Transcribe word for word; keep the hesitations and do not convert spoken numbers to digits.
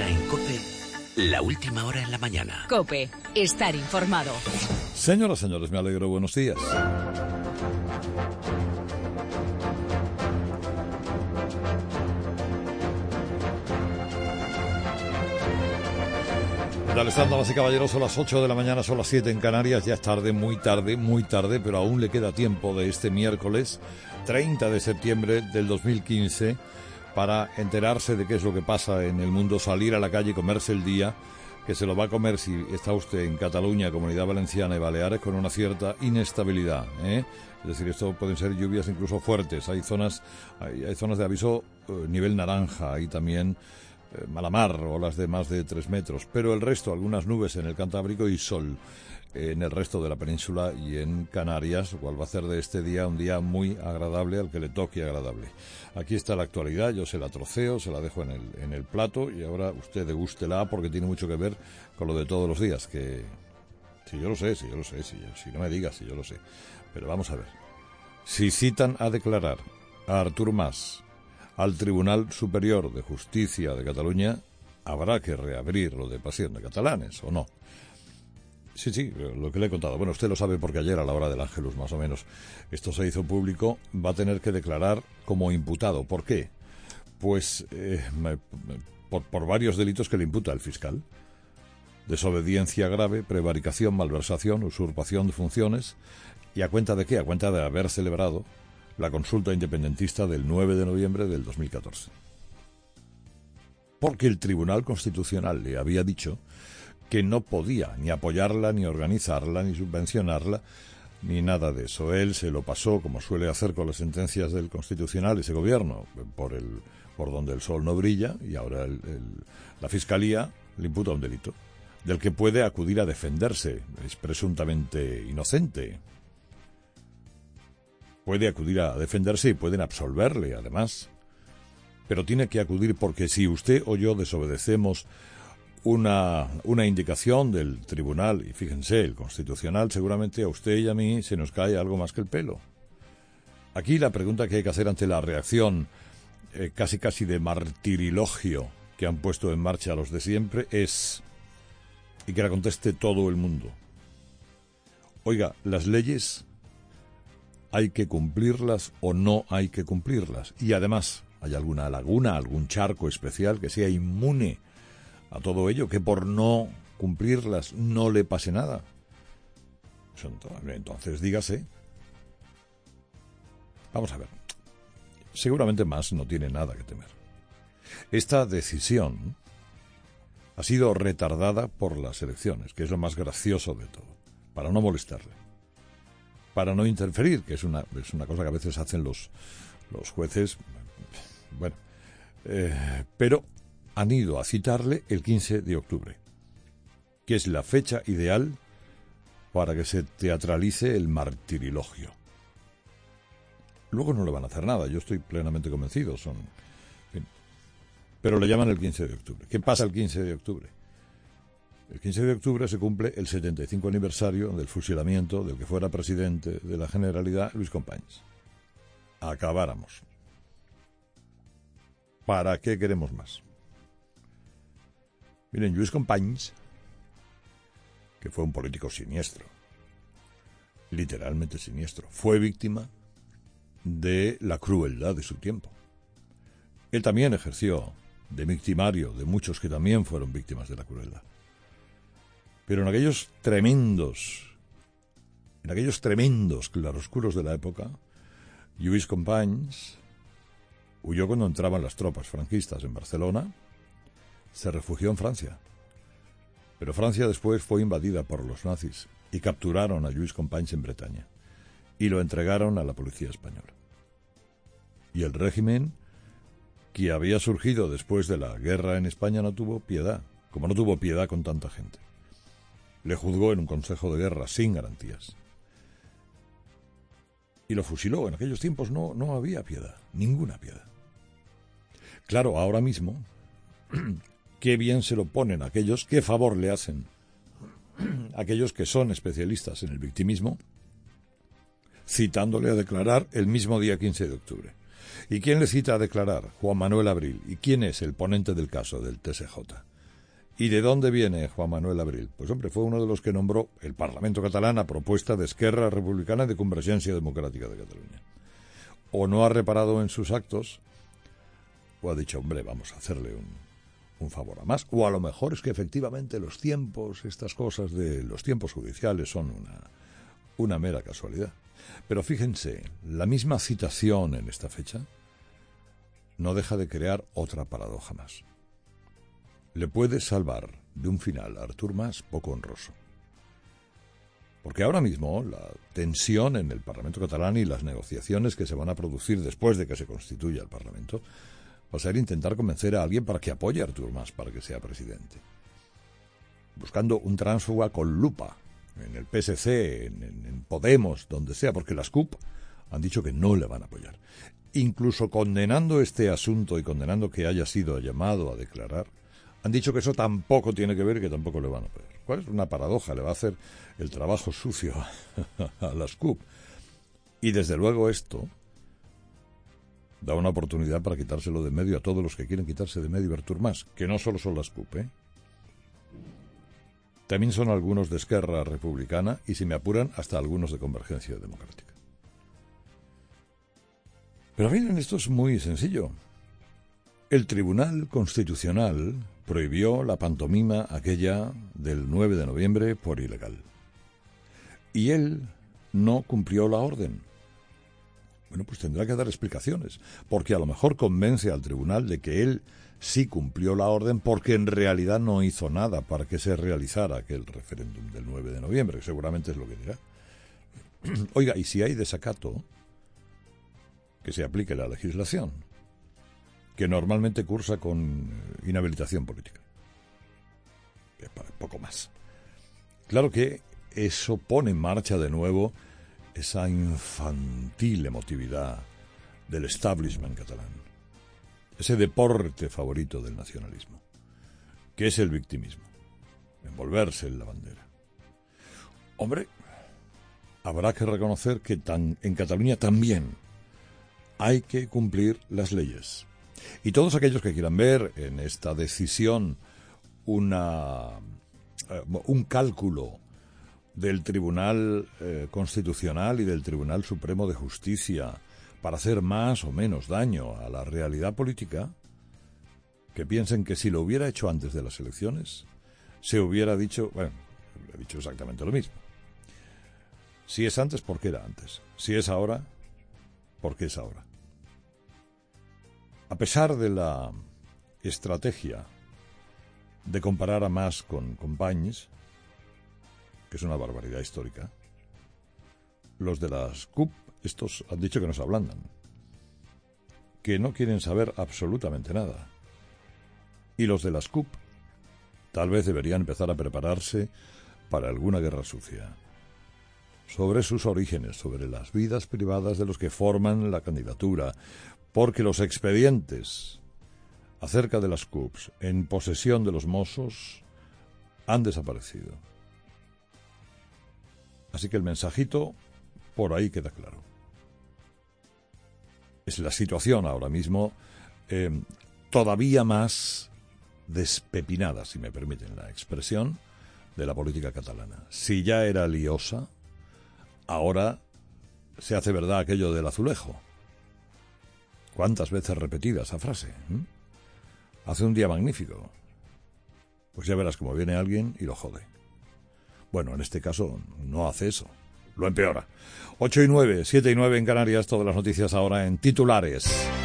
Ahora en COPE, la última hora en la mañana. COPE, estar informado. Señoras, señores, me alegro. Buenos días. ¿Qué tal están, damas y caballeros? Son las ocho de la mañana, son las siete en Canarias. Ya es tarde, muy tarde, muy tarde, pero aún le queda tiempo de este miércoles treinta de septiembre del dos mil quince para enterarse de qué es lo que pasa en el mundo, salir a la calle y comerse el día, que se lo va a comer si está usted en Cataluña, Comunidad Valenciana y Baleares, con una cierta inestabilidad, ¿eh? Es decir, esto pueden ser lluvias incluso fuertes. Hay zonas, hay, hay zonas de aviso eh, nivel naranja, hay también eh, mala mar, olas de más de tres metros, pero el resto, algunas nubes en el Cantábrico y sol en el resto de la península y en Canarias, lo cual va a hacer de este día un día muy agradable al que le toque agradable. Aquí está la actualidad, yo se la troceo, se la dejo en el, en el plato y ahora usted degústela porque tiene mucho que ver con lo de todos los días, que si yo lo sé, si yo lo sé, si, si no me digas, si yo lo sé. Pero vamos a ver. Si citan a declarar a Artur Mas al Tribunal Superior de Justicia de Cataluña, habrá que reabrir lo de Pasión de Catalanes, ¿o no? Sí, sí, lo que le he contado. Bueno, usted lo sabe porque ayer a la hora del Ángelus, más o menos, esto se hizo público. Va a tener que declarar como imputado. ¿Por qué? Pues eh, me, por, por varios delitos que le imputa el fiscal. Desobediencia grave, prevaricación, malversación, usurpación de funciones. ¿Y a cuenta de qué? A cuenta de haber celebrado la consulta independentista del nueve de noviembre del dos mil catorce. Porque el Tribunal Constitucional le había dicho que no podía ni apoyarla, ni organizarla, ni subvencionarla, ni nada de eso. Él se lo pasó, como suele hacer con las sentencias del Constitucional, ese gobierno, por el por donde el sol no brilla, y ahora el, el, la Fiscalía le imputa un delito, del que puede acudir a defenderse. Es presuntamente inocente. Puede acudir a defenderse y pueden absolverle, además. Pero tiene que acudir porque si usted o yo desobedecemos Una, una indicación del tribunal, y fíjense, el Constitucional, seguramente a usted y a mí se nos cae algo más que el pelo. Aquí la pregunta que hay que hacer ante la reacción eh, casi casi de martirilogio que han puesto en marcha los de siempre es, y que la conteste todo el mundo: oiga, ¿las leyes hay que cumplirlas o no hay que cumplirlas? Y además, ¿hay alguna laguna, algún charco especial que sea inmune a todo ello, que por no cumplirlas no le pase nada? Entonces dígase. Vamos a ver. Seguramente Mas no tiene nada que temer. Esta decisión ha sido retardada por las elecciones, que es lo más gracioso de todo, para no molestarle, para no interferir, que es una, es una cosa que a veces hacen los, los jueces. Bueno, eh, pero han ido a citarle el quince de octubre, que es la fecha ideal para que se teatralice el martirilogio. Luego no le van a hacer nada, yo estoy plenamente convencido, son, en fin, pero le llaman el quince de octubre. ¿Qué pasa el quince de octubre? El quince de octubre se cumple el setenta y cinco aniversario del fusilamiento del que fuera presidente de la Generalidad, Lluís Companys. Acabáramos. ¿Para qué queremos más? Miren, Lluís Companys, que fue un político siniestro, literalmente siniestro, fue víctima de la crueldad de su tiempo. Él también ejerció de victimario de muchos que también fueron víctimas de la crueldad. Pero en aquellos tremendos, en aquellos tremendos claroscuros de la época, Lluís Companys huyó cuando entraban las tropas franquistas en Barcelona. Se refugió en Francia, pero Francia después fue invadida por los nazis y capturaron a Lluís Companys en Bretaña y lo entregaron a la policía española. Y el régimen que había surgido después de la guerra en España no tuvo piedad, como no tuvo piedad con tanta gente. Le juzgó en un consejo de guerra sin garantías y lo fusiló. En aquellos tiempos no, no había piedad, ninguna piedad. Claro, ahora mismo qué bien se lo ponen aquellos, qué favor le hacen aquellos que son especialistas en el victimismo, citándole a declarar el mismo día quince de octubre. ¿Y quién le cita a declarar? Juan Manuel Abril. ¿Y quién es el ponente del caso del T S J? ¿Y de dónde viene Juan Manuel Abril? Pues hombre, fue uno de los que nombró el Parlamento catalán a propuesta de Esquerra Republicana y de Convergencia Democrática de Cataluña. O no ha reparado en sus actos, o ha dicho, hombre, vamos a hacerle un, un favor a más. O a lo mejor es que efectivamente los tiempos, estas cosas de los tiempos judiciales son una, una mera casualidad. Pero fíjense, la misma citación en esta fecha no deja de crear otra paradoja más. Le puede salvar de un final a Artur Mas poco honroso. Porque ahora mismo la tensión en el Parlamento catalán y las negociaciones que se van a producir después de que se constituya el Parlamento va a ser intentar convencer a alguien para que apoye a Artur Mas para que sea presidente. Buscando un tránsfuga con lupa en el P S C, en, en, en Podemos, donde sea, porque las C U P han dicho que no le van a apoyar. Incluso condenando este asunto y condenando que haya sido llamado a declarar, han dicho que eso tampoco tiene que ver y que tampoco le van a apoyar. ¿Cuál es una paradoja? Le va a hacer el trabajo sucio a las C U P. Y desde luego esto da una oportunidad para quitárselo de medio a todos los que quieren quitarse de medio a Artur Mas, que no solo son las C U P, ¿eh? También son algunos de Esquerra Republicana y, si me apuran, hasta algunos de Convergencia Democrática. Pero miren, esto es muy sencillo. El Tribunal Constitucional prohibió la pantomima aquella del nueve de noviembre por ilegal. Y él no cumplió la orden. Bueno, pues tendrá que dar explicaciones, porque a lo mejor convence al tribunal de que él sí cumplió la orden porque en realidad no hizo nada para que se realizara aquel referéndum del nueve de noviembre, que seguramente es lo que dirá. Oiga, y si hay desacato, que se aplique la legislación, que normalmente cursa con inhabilitación política. Poco más. Claro que eso pone en marcha de nuevo esa infantil emotividad del establishment catalán, ese deporte favorito del nacionalismo, que es el victimismo, envolverse en la bandera. Hombre, habrá que reconocer que tan, en Cataluña también hay que cumplir las leyes. Y todos aquellos que quieran ver en esta decisión una, eh, un cálculo del Tribunal eh, Constitucional y del Tribunal Supremo de Justicia para hacer más o menos daño a la realidad política, que piensen que si lo hubiera hecho antes de las elecciones, se hubiera dicho, bueno, he dicho exactamente lo mismo. Si es antes, ¿por qué era antes? Si es ahora, ¿por qué es ahora? A pesar de la estrategia de comparar a Mas con Companys, que es una barbaridad histórica, los de las C U P, estos han dicho que no se ablandan, que no quieren saber absolutamente nada. Y los de las C U P tal vez deberían empezar a prepararse para alguna guerra sucia, sobre sus orígenes, sobre las vidas privadas de los que forman la candidatura, porque los expedientes acerca de las C U Ps en posesión de los Mossos han desaparecido. Así que el mensajito por ahí queda claro. Es la situación ahora mismo eh, todavía más despepinada, si me permiten la expresión, de la política catalana. Si ya era liosa, ahora se hace verdad aquello del azulejo. ¿Cuántas veces repetida esa frase? ¿Mm? Hace un día magnífico. Pues ya verás cómo viene alguien y lo jode. Bueno, en este caso no hace eso, lo empeora. ocho y nueve, siete y nueve en Canarias, todas las noticias ahora en titulares.